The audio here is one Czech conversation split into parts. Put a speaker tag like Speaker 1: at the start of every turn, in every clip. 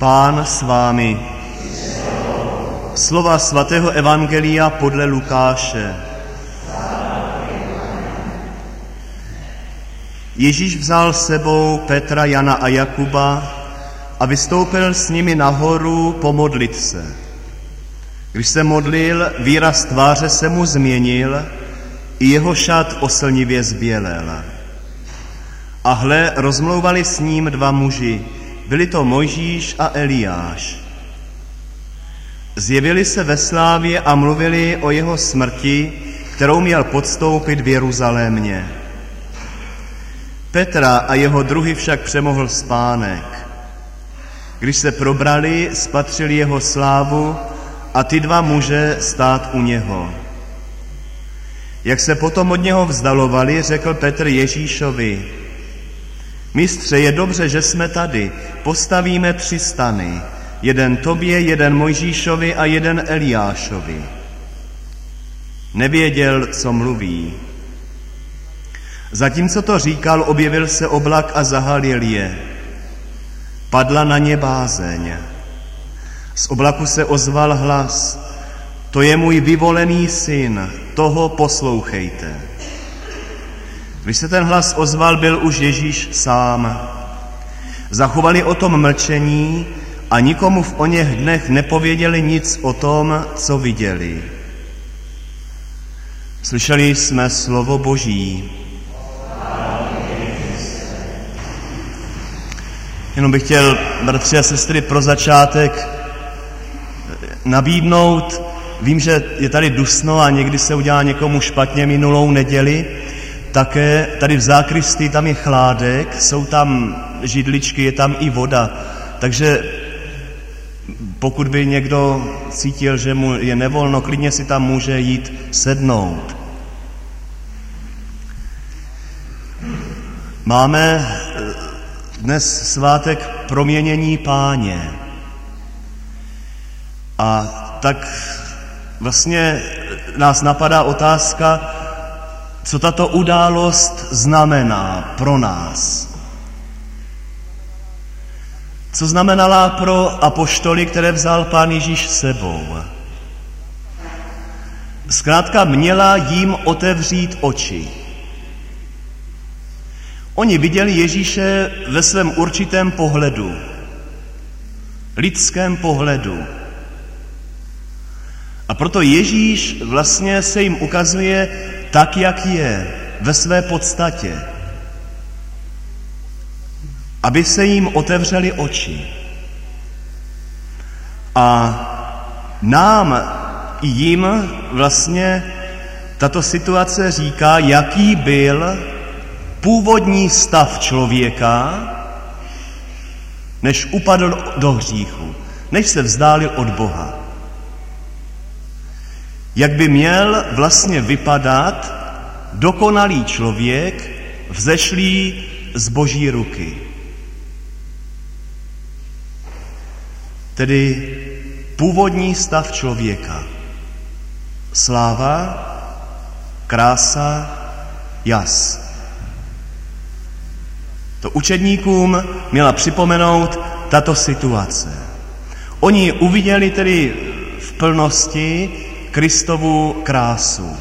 Speaker 1: Pán s vámi. Slova svatého evangelia podle Lukáše. Ježíš vzal sebou Petra, Jana a Jakuba a vystoupil s nimi nahoru pomodlit se. Když se modlil, výraz tváře se mu změnil, i jeho šat oslnivě zbělel. A hle, rozmlouvali s ním dva muži, byli to Mojžíš a Eliáš. Zjevili se ve slávě a mluvili o jeho smrti, kterou měl podstoupit v Jeruzalémě. Petra a jeho druhy však přemohl spánek. Když se probrali, spatřili jeho slávu a ty dva muže stát u něho. Jak se potom od něho vzdalovali, řekl Petr Ježíšovi: Mistře, je dobře, že jsme tady, postavíme 3 stany, jeden tobě, jeden Mojžíšovi a jeden Eliášovi. Nevěděl, co mluví. Zatímco to říkal, objevil se oblak a zahalil je. Padla na ně bázeň. Z oblaku se ozval hlas: To je můj vyvolený syn, toho poslouchejte. Když se ten hlas ozval, byl už Ježíš sám. Zachovali o tom mlčení a nikomu v oněch dnech nepověděli nic o tom, co viděli. Slyšeli jsme slovo Boží. Jenom bych chtěl, bratři a sestry, pro začátek nabídnout, vím, že je tady dusno a někdy se udělá někomu špatně minulou neděli, také tady v zákristii tam je chládek, jsou tam židličky, je tam i voda, takže pokud by někdo cítil, že mu je nevolno, klidně si tam může jít sednout. Máme dnes svátek proměnění Páně. A tak vlastně nás napadá otázka, co tato událost znamená pro nás. Co znamenala pro apoštoly, které vzal Pán Ježíš s sebou. Zkrátka měla jim otevřít oči. Oni viděli Ježíše ve svém určitém pohledu, lidském pohledu. A proto Ježíš vlastně se jim ukazuje tak, jak je, ve své podstatě. Aby se jim otevřely oči. A nám i jim vlastně tato situace říká, jaký byl původní stav člověka, než upadl do hříchu, než se vzdálil od Boha. Jak by měl vlastně vypadat dokonalý člověk, vzešlý z Boží ruky. Tedy původní stav člověka. Sláva, krása, jas. To učedníkům měla připomenout tato situace. Oni uviděli tedy v plnosti Kristovu krásu.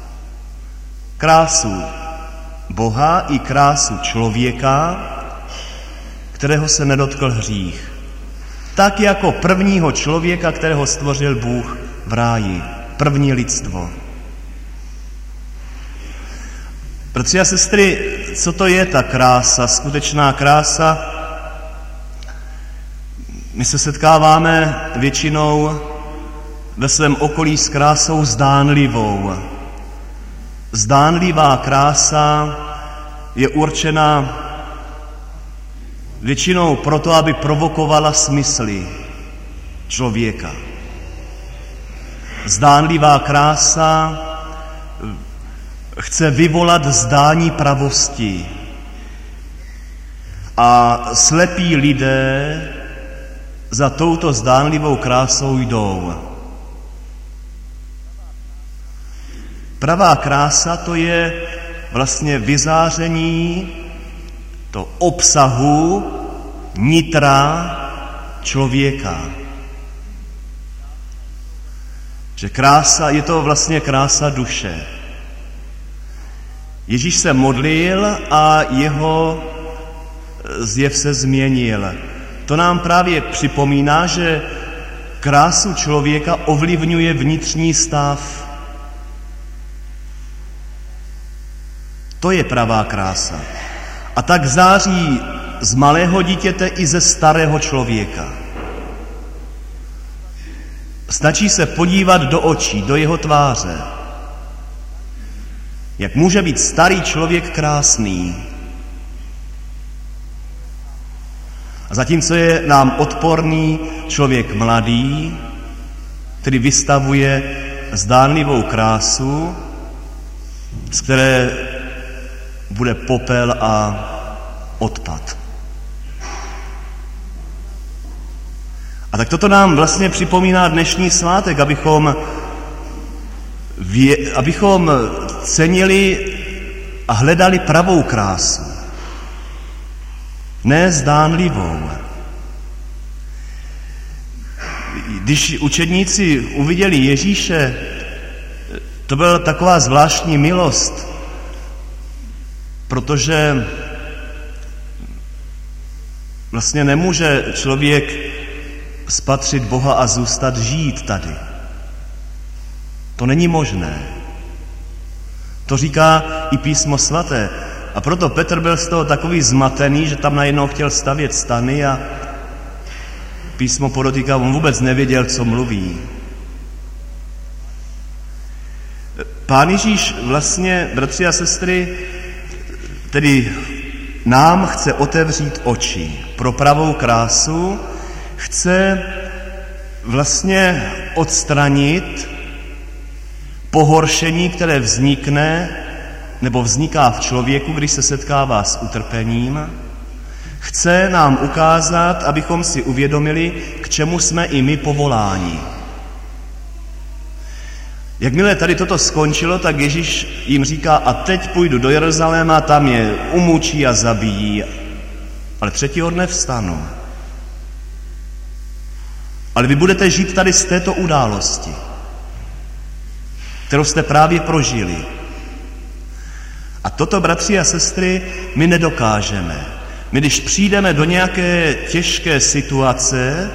Speaker 1: Krásu Boha i krásu člověka, kterého se nedotkl hřích. Tak jako prvního člověka, kterého stvořil Bůh v ráji. První lidstvo. Bratři a sestry, co to je ta krása, skutečná krása? My se setkáváme většinou ve svém okolí s krásou zdánlivou. Zdánlivá krása je určena většinou proto, aby provokovala smysly člověka. Zdánlivá krása chce vyvolat zdání pravosti. A slepí lidé za touto zdánlivou krásou jdou. Pravá krása to je vlastně vyzáření to obsahu nitra člověka. Že krása, je to vlastně krása duše. Ježíš se modlil a jeho zjev se změnil. To nám právě připomíná, že krásu člověka ovlivňuje vnitřní stav. To je pravá krása. A tak září z malého dítěte i ze starého člověka. Stačí se podívat do očí, do jeho tváře. Jak může být starý člověk krásný. A zatímco je nám odporný člověk mladý, který vystavuje zdánlivou krásu, z které bude popel a odpad. A tak toto nám vlastně připomíná dnešní svátek, abychom cenili a hledali pravou krásu. Ne zdánlivou. Když učedníci uviděli Ježíše, to byla taková zvláštní milost, protože vlastně nemůže člověk spatřit Boha a zůstat žít tady. To není možné. To říká i Písmo svaté. A proto Petr byl z toho takový zmatený, že tam najednou chtěl stavět stany a Písmo podotýká, on vůbec nevěděl, co mluví. Pán Ježíš vlastně, bratři a sestry, tedy nám chce otevřít oči pro pravou krásu, chce vlastně odstranit pohoršení, které vznikne nebo vzniká v člověku, když se setkává s utrpením. Chce nám ukázat, abychom si uvědomili, k čemu jsme i my povoláni. Jakmile tady toto skončilo, tak Ježíš jim říká, a teď půjdu do Jeruzaléma, tam je umučí a zabijí, ale třetího dne vstanu. Ale vy budete žít tady z této události, kterou jste právě prožili. A toto, bratři a sestry, my nedokážeme. My, když přijdeme do nějaké těžké situace,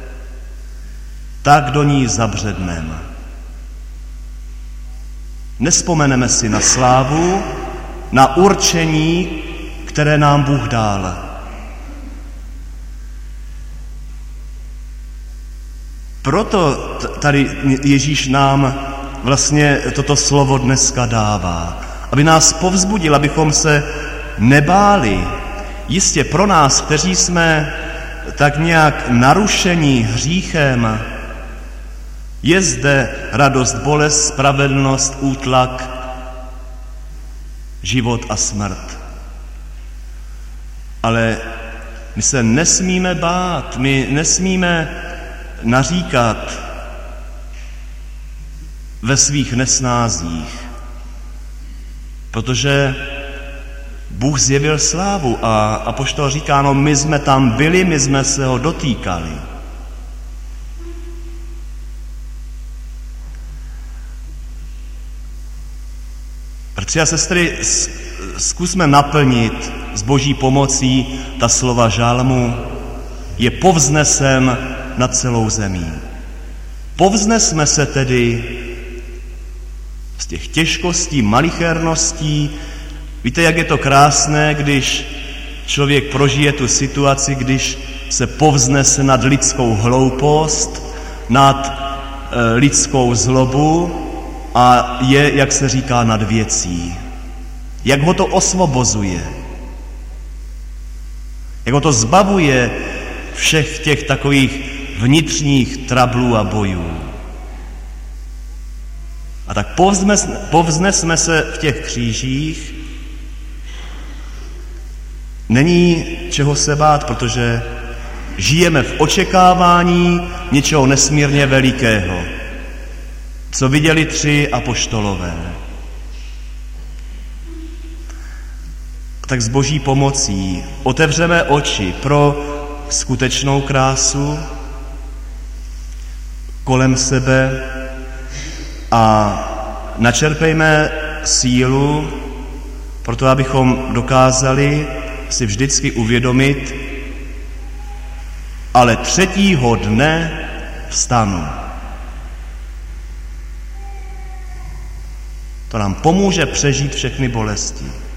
Speaker 1: tak do ní zabředneme. Nespomeneme si na slávu, na určení, které nám Bůh dal. Proto tady Ježíš nám vlastně toto slovo dneska dává, aby nás povzbudil, abychom se nebáli. Jistě pro nás, kteří jsme tak nějak narušení hříchem, je zde radost, bolest, spravedlnost, útlak, život a smrt. Ale my se nesmíme bát, my nesmíme naříkat ve svých nesnázích, protože Bůh zjevil slávu a apoštol říká, no my jsme tam byli, my jsme se ho dotýkali. Bratři a sestry, zkusme naplnit s Boží pomocí ta slova žalmu, je povznesem nad celou zemí. Povznesme se tedy z těch těžkostí, malicherností. Víte, jak je to krásné, když člověk prožije tu situaci, když se povznese nad lidskou hloupost, nad lidskou zlobu a je, jak se říká, nad věcí. Jak ho to osvobozuje. Jak ho to zbavuje všech těch takových vnitřních trablů a bojů. A tak povznesme se v těch křížích. Není čeho se bát, protože žijeme v očekávání něčeho nesmírně velikého, co viděli 3 apoštolové. Tak s Boží pomocí otevřeme oči pro skutečnou krásu kolem sebe a načerpejme sílu pro to, abychom dokázali si vždycky uvědomit, ale třetího dne vstanu. To nám pomůže přežít všechny bolesti.